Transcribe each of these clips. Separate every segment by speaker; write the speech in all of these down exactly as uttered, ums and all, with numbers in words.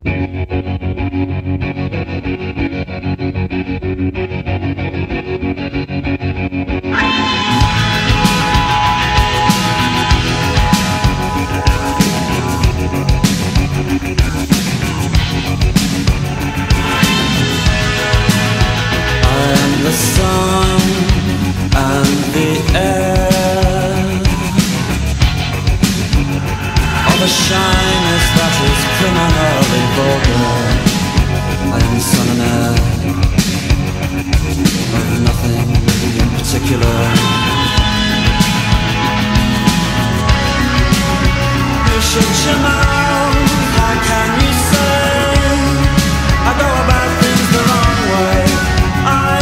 Speaker 1: The sun and the air of a shyness that is criminally vulgar. I am the sun and air of nothing in particular. You shut your mouth, how can you say I go about things the wrong way? I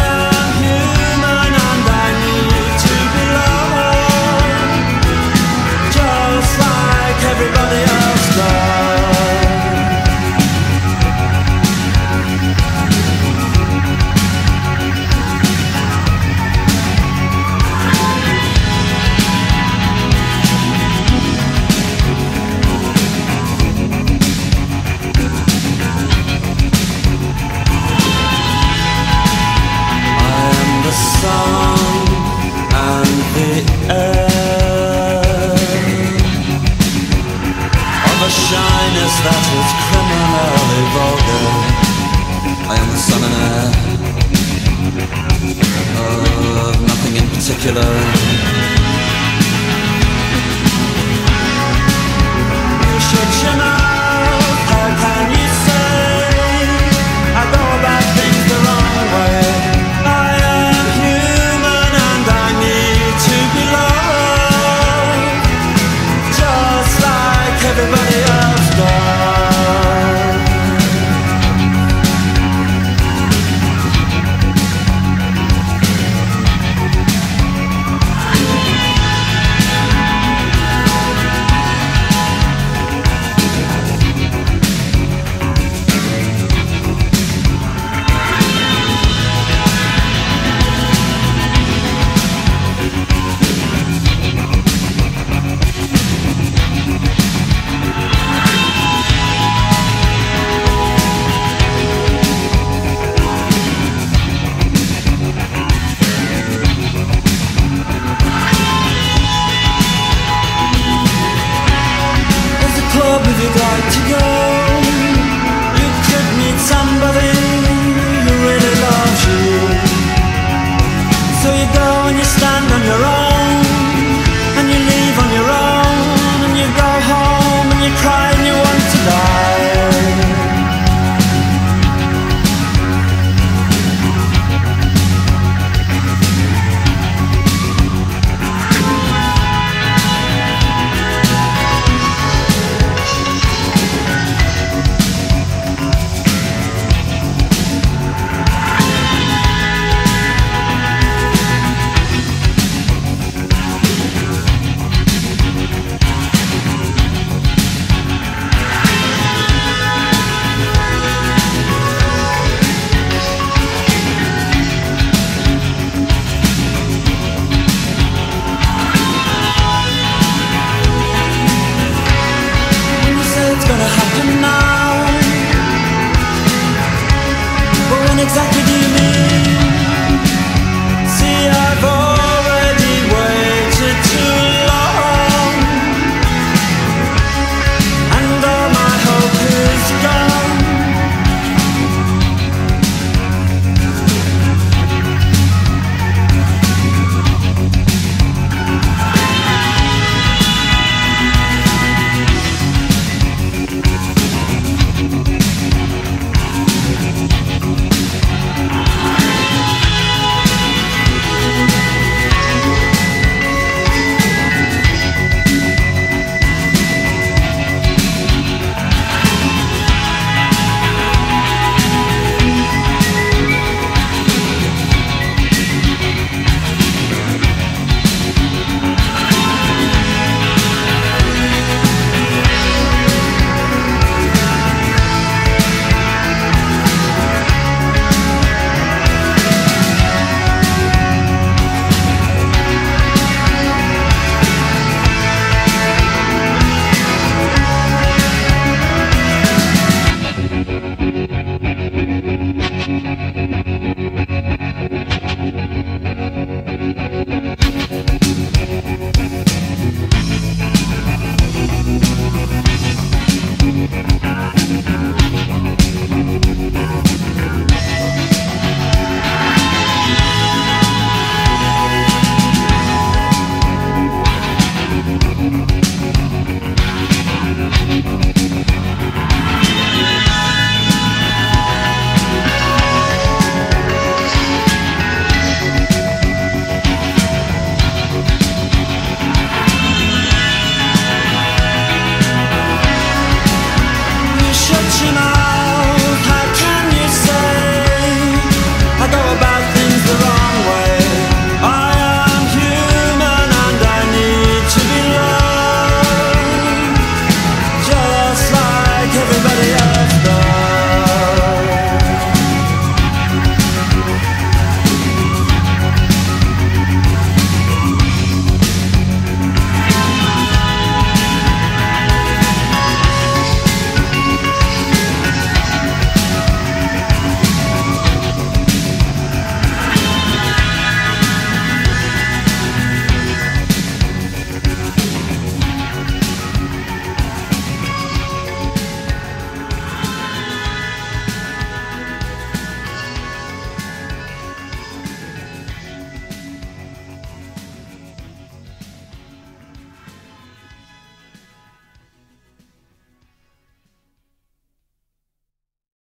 Speaker 1: everybody else does. I am the sun and the air of a shyness that is criminally vulgar. I am the sun and air of nothing in particular. You shut your mouth, how can you say I go about things the wrong way? I am human and I need to be loved, just like everybody else does. If you'd like to go,